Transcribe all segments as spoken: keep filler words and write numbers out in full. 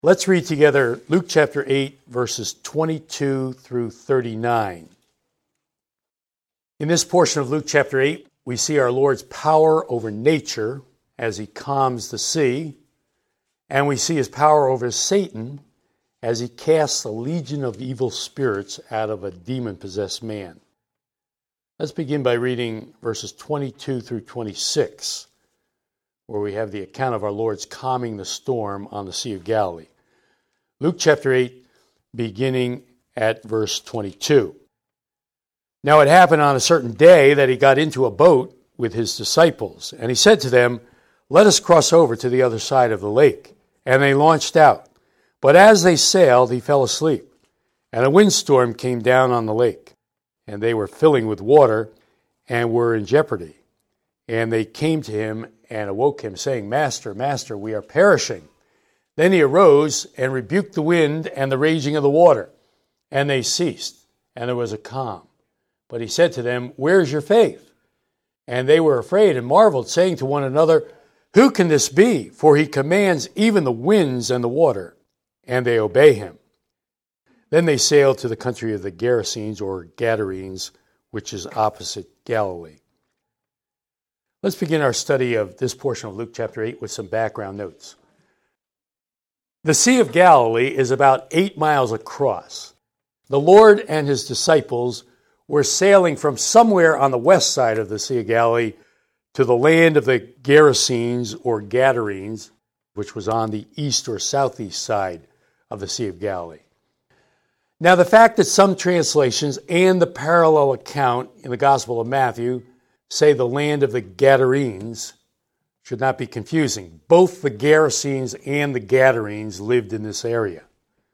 Let's read together Luke chapter eight, verses twenty-two through thirty-nine. In this portion of Luke chapter eight, we see our Lord's power over nature as he calms the sea, and we see his power over Satan as he casts a legion of evil spirits out of a demon-possessed man. Let's begin by reading verses twenty-two through twenty-six, where we have the account of our Lord's calming the storm on the Sea of Galilee. Luke chapter eight, beginning at verse twenty-two. Now it happened on a certain day that he got into a boat with his disciples, and he said to them, "Let us cross over to the other side of the lake." And they launched out. But as they sailed, he fell asleep, and a windstorm came down on the lake, and they were filling with water and were in jeopardy. And they came to him and awoke him, saying, "Master, Master, we are perishing." Then he arose and rebuked the wind and the raging of the water, and they ceased, and there was a calm. But he said to them, "Where is your faith?" And they were afraid and marveled, saying to one another, "Who can this be? For he commands even the winds and the water, and they obey him." Then they sailed to the country of the Gerasenes or Gadarenes, which is opposite Galilee. Let's begin our study of this portion of Luke chapter eight with some background notes. The Sea of Galilee is about eight miles across. The Lord and his disciples were sailing from somewhere on the west side of the Sea of Galilee to the land of the Gerasenes or Gadarenes, which was on the east or southeast side of the Sea of Galilee. Now, the fact that some translations and the parallel account in the Gospel of Matthew say the land of the Gadarenes should not be confusing. Both the Gerasenes and the Gadarenes lived in this area.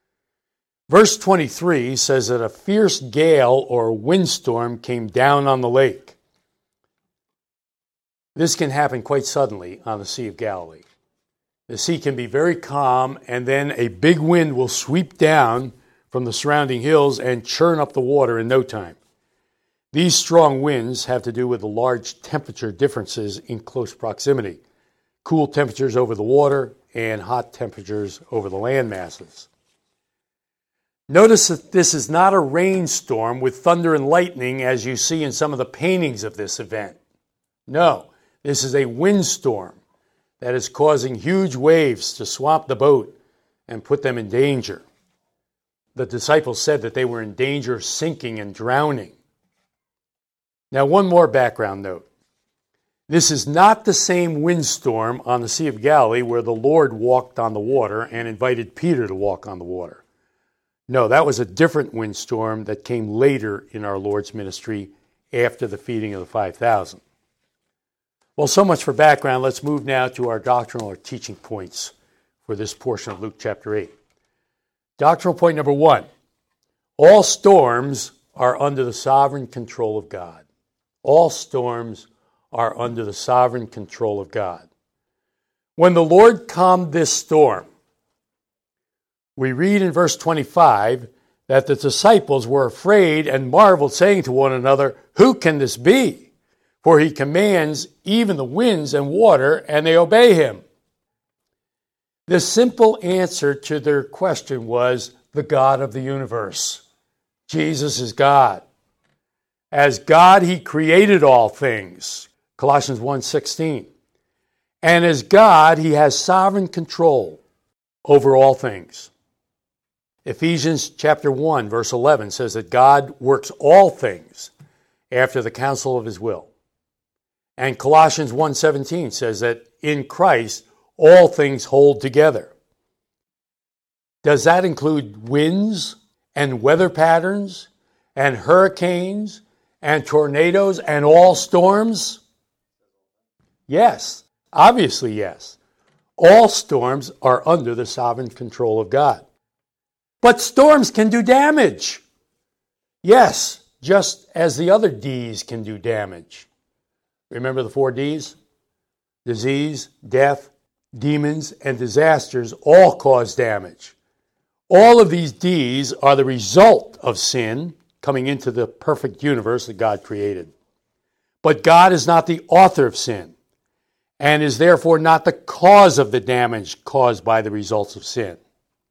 Verse twenty-three says that a fierce gale or windstorm came down on the lake. This can happen quite suddenly on the Sea of Galilee. The sea can be very calm, and then a big wind will sweep down from the surrounding hills and churn up the water in no time. These strong winds have to do with the large temperature differences in close proximity, cool temperatures over the water and hot temperatures over the land masses. Notice that this is not a rainstorm with thunder and lightning as you see in some of the paintings of this event. No, this is a windstorm that is causing huge waves to swamp the boat and put them in danger. The disciples said that they were in danger of sinking and drowning. Now, one more background note. This is not the same windstorm on the Sea of Galilee where the Lord walked on the water and invited Peter to walk on the water. No, that was a different windstorm that came later in our Lord's ministry after the feeding of the five thousand. Well, so much for background. Let's move now to our doctrinal or teaching points for this portion of Luke chapter eight. Doctrinal point number one, all storms are under the sovereign control of God. All storms are under the sovereign control of God. When the Lord calmed this storm, we read in verse twenty-five that the disciples were afraid and marveled, saying to one another, "Who can this be? For he commands even the winds and water, and they obey him." The simple answer to their question was the God of the universe. Jesus is God. As God, he created all things, Colossians one sixteen. And as God, he has sovereign control over all things. Ephesians chapter one, verse eleven says that God works all things after the counsel of his will. And Colossians one seventeen says that in Christ, all things hold together. Does that include winds and weather patterns and hurricanes and tornadoes and all storms? Yes, obviously yes. All storms are under the sovereign control of God. But storms can do damage. Yes, just as the other D's can do damage. Remember the four D's? Disease, death, demons, and disasters all cause damage. All of these D's are the result of sin coming into the perfect universe that God created. But God is not the author of sin and is therefore not the cause of the damage caused by the results of sin.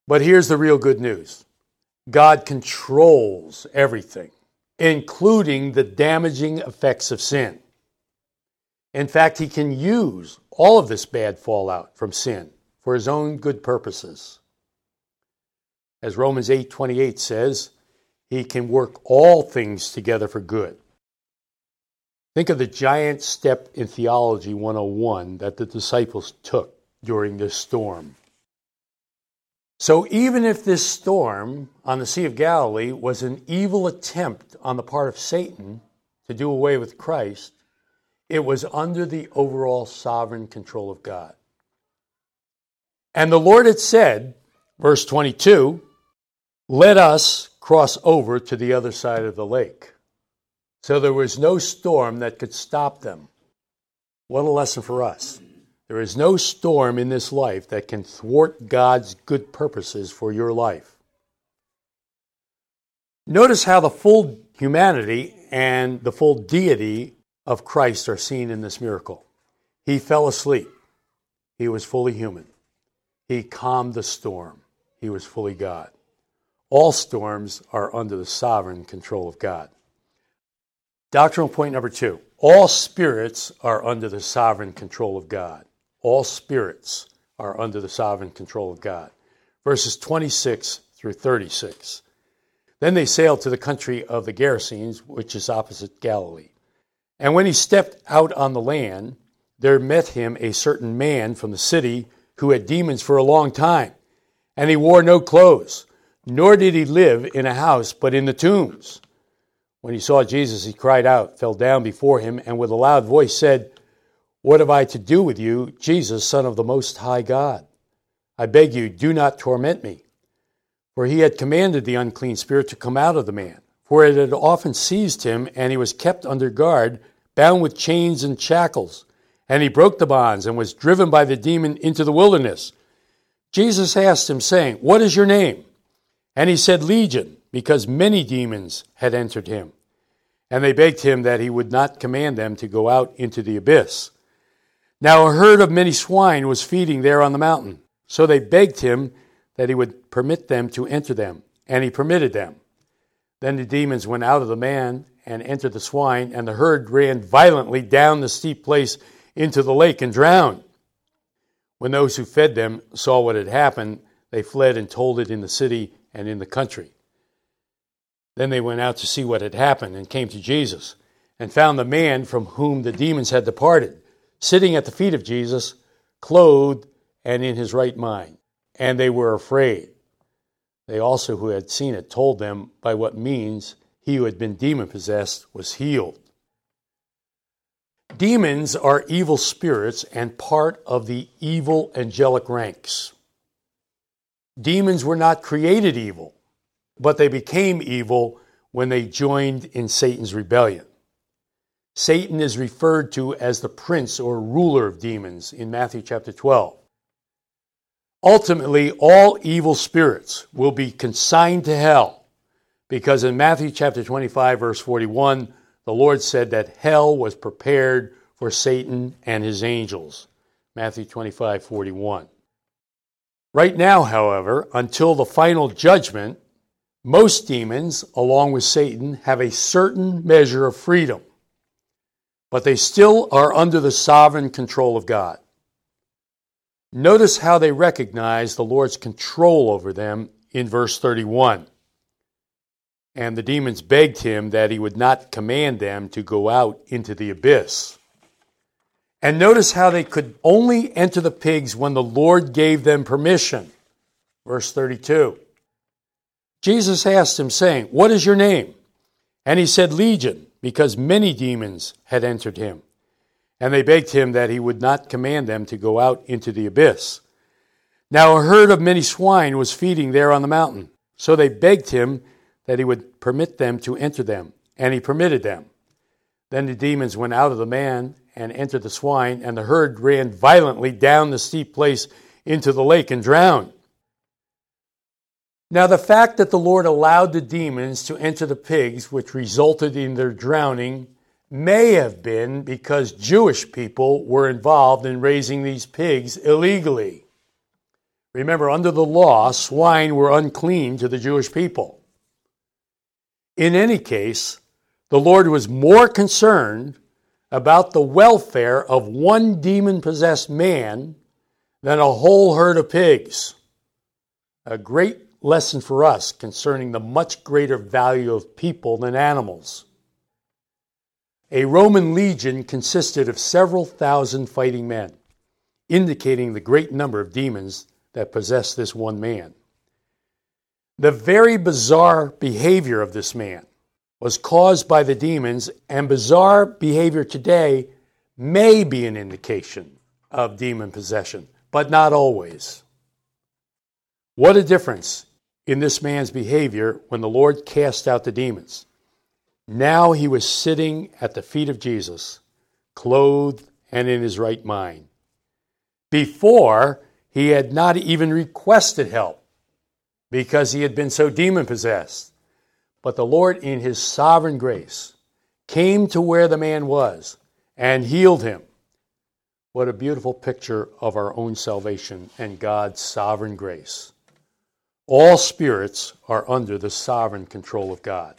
But here's the real good news. God controls everything, including the damaging effects of sin. In fact, he can use all of this bad fallout from sin for his own good purposes. As Romans eight twenty-eight says, he can work all things together for good. Think of the giant step in Theology one oh one that the disciples took during this storm. So even if this storm on the Sea of Galilee was an evil attempt on the part of Satan to do away with Christ, it was under the overall sovereign control of God. And the Lord had said, verse twenty-two, "Let us cross over to the other side of the lake." So there was no storm that could stop them. What a lesson for us. There is no storm in this life that can thwart God's good purposes for your life. Notice how the full humanity and the full deity of Christ are seen in this miracle. He fell asleep. He was fully human. He calmed the storm. He was fully God. All storms are under the sovereign control of God. Doctrinal point number two. All spirits are under the sovereign control of God. All spirits are under the sovereign control of God. Verses twenty-six through thirty-six. Then they sailed to the country of the Gerasenes, which is opposite Galilee. And when he stepped out on the land, there met him a certain man from the city who had demons for a long time. And he wore no clothes, nor did he live in a house, but in the tombs. When he saw Jesus, he cried out, fell down before him, and with a loud voice said, "What have I to do with you, Jesus, Son of the Most High God? I beg you, do not torment me." For he had commanded the unclean spirit to come out of the man. For it had often seized him, and he was kept under guard, bound with chains and shackles. And he broke the bonds and was driven by the demon into the wilderness. Jesus asked him, saying, "What is your name?" And he said, "Legion," because many demons had entered him. And they begged him that he would not command them to go out into the abyss. Now a herd of many swine was feeding there on the mountain. So they begged him that he would permit them to enter them. And he permitted them. Then the demons went out of the man and entered the swine, and the herd ran violently down the steep place into the lake and drowned. When those who fed them saw what had happened, they fled and told it in the city and in the country. Then they went out to see what had happened and came to Jesus and found the man from whom the demons had departed, sitting at the feet of Jesus, clothed and in his right mind. And they were afraid. They also who had seen it told them by what means he who had been demon-possessed was healed. Demons are evil spirits and part of the evil angelic ranks. Demons were not created evil, but they became evil when they joined in Satan's rebellion. Satan is referred to as the prince or ruler of demons in Matthew chapter twelve. Ultimately, all evil spirits will be consigned to hell, because in Matthew chapter twenty-five, verse forty-one, the Lord said that hell was prepared for Satan and his angels. Matthew twenty-five, forty-one. Right now, however, until the final judgment, most demons, along with Satan, have a certain measure of freedom, but they still are under the sovereign control of God. Notice how they recognize the Lord's control over them in verse thirty-one. And the demons begged him that he would not command them to go out into the abyss. And notice how they could only enter the pigs when the Lord gave them permission. Verse thirty-two. Jesus asked him, saying, "What is your name?" And he said, "Legion," because many demons had entered him. And they begged him that he would not command them to go out into the abyss. Now a herd of many swine was feeding there on the mountain. So they begged him that he would permit them to enter them. And he permitted them. Then the demons went out of the man and entered the swine, and the herd ran violently down the steep place into the lake and drowned. Now the fact that the Lord allowed the demons to enter the pigs, which resulted in their drowning, may have been because Jewish people were involved in raising these pigs illegally. Remember, under the law, swine were unclean to the Jewish people. In any case, the Lord was more concerned about the welfare of one demon-possessed man than a whole herd of pigs. A great lesson for us concerning the much greater value of people than animals. A Roman legion consisted of several thousand fighting men, indicating the great number of demons that possessed this one man. The very bizarre behavior of this man was caused by the demons, and bizarre behavior today may be an indication of demon possession, but not always. What a difference in this man's behavior when the Lord cast out the demons. Now he was sitting at the feet of Jesus, clothed and in his right mind. Before, he had not even requested help because he had been so demon-possessed. But the Lord, in his sovereign grace, came to where the man was and healed him. What a beautiful picture of our own salvation and God's sovereign grace. All spirits are under the sovereign control of God.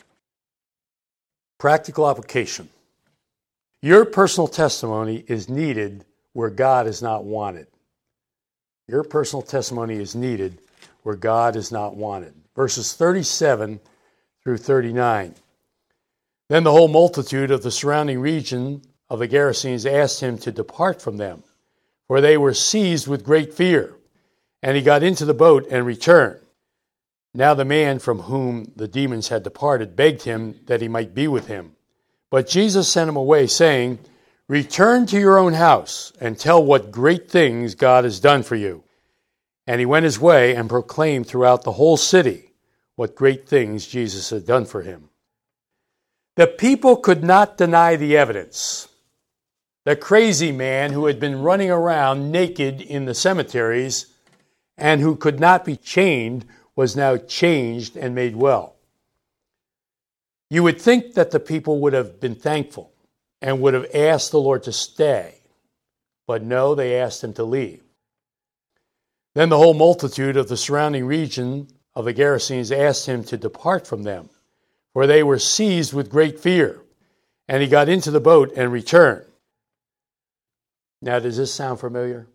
Practical application. Your personal testimony is needed where God is not wanted. Your personal testimony is needed where God is not wanted. Verses thirty-seven through thirty-nine. Then the whole multitude of the surrounding region of the Gerasenes asked him to depart from them, for they were seized with great fear. And he got into the boat and returned. Now the man from whom the demons had departed begged him that he might be with him. But Jesus sent him away, saying, "Return to your own house and tell what great things God has done for you." And he went his way and proclaimed throughout the whole city what great things Jesus had done for him. The people could not deny the evidence. The crazy man who had been running around naked in the cemeteries and who could not be chained was now changed and made well. You would think that the people would have been thankful and would have asked the Lord to stay, but no, they asked him to leave. Then the whole multitude of the surrounding region of the Gerasenes asked him to depart from them, for they were seized with great fear. And he got into the boat and returned. Now, does this sound familiar?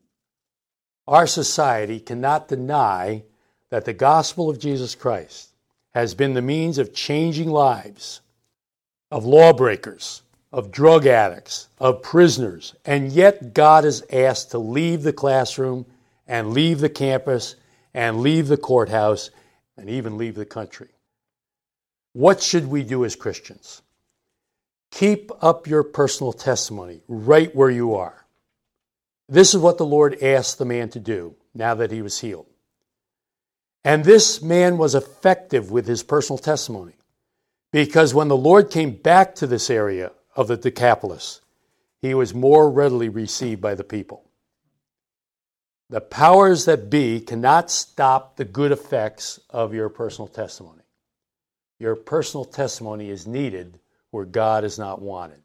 Our society cannot deny that the gospel of Jesus Christ has been the means of changing lives, of lawbreakers, of drug addicts, of prisoners, and yet God is asked to leave the classroom and leave the campus and leave the courthouse, and even leave the country. What should we do as Christians? Keep up your personal testimony right where you are. This is what the Lord asked the man to do now that he was healed. And this man was effective with his personal testimony, because when the Lord came back to this area of the Decapolis, he was more readily received by the people. The powers that be cannot stop the good effects of your personal testimony. Your personal testimony is needed where God is not wanted.